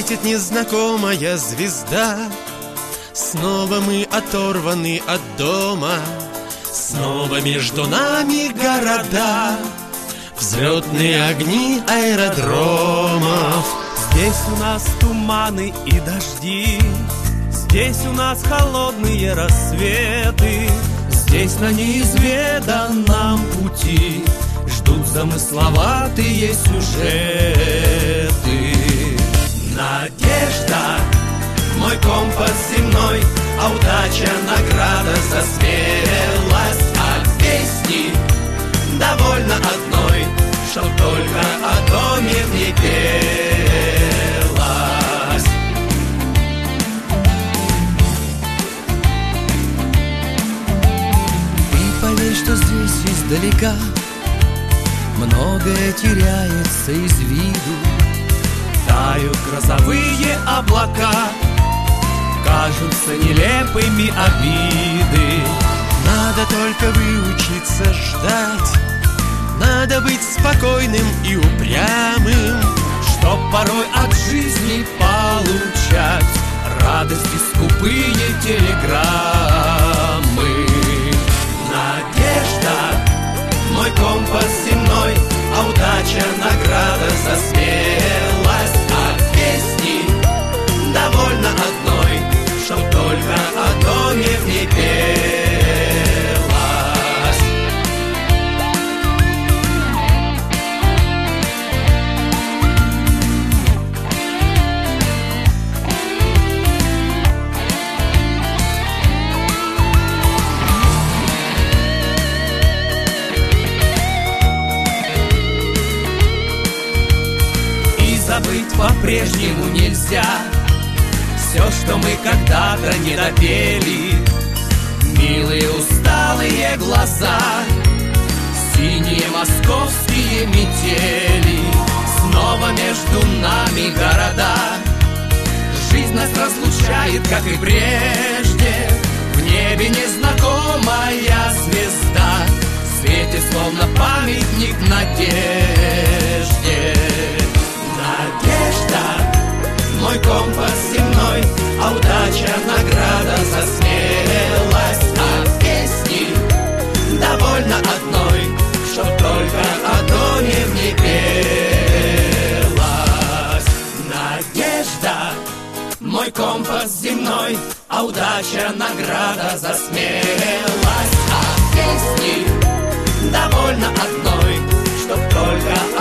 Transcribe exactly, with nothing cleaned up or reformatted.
Светит незнакомая звезда, снова мы оторваны от дома, снова между нами города, взлетные огни аэродромов. Здесь у нас туманы и дожди, здесь у нас холодные рассветы, здесь на неизведанном пути ждут замысловатые сюжеты. Надежда, мой компас земной, а удача награда за смелость. А песни довольно одной, чтоб только о доме в ней пелось. Ты поверь, что здесь издалека многое теряется из виду. Тают грозовые облака, кажутся нелепыми обиды. Надо только выучиться ждать, надо быть спокойным и упрямым, чтоб порой от жизни получать радости скупые телеграммы. Надежда, мой компас земной, а удача награда за смелость. А песни довольно одной, чтоб только о доме в ней пелось. Забыть по-прежнему нельзя все, что мы когда-то не допели. Милые усталые глаза, синие московские метели, снова между нами города. Жизнь нас разлучает, как и прежде. В небе незнакомая звезда светит, словно памятник надежде. Надежда, мой компас земной, а удача награда за смелость. А песни довольно одной, чтоб только о доме в ней пелось. Надежда, мой компас земной, а удача награда за смелость. А песни довольно одной, чтоб только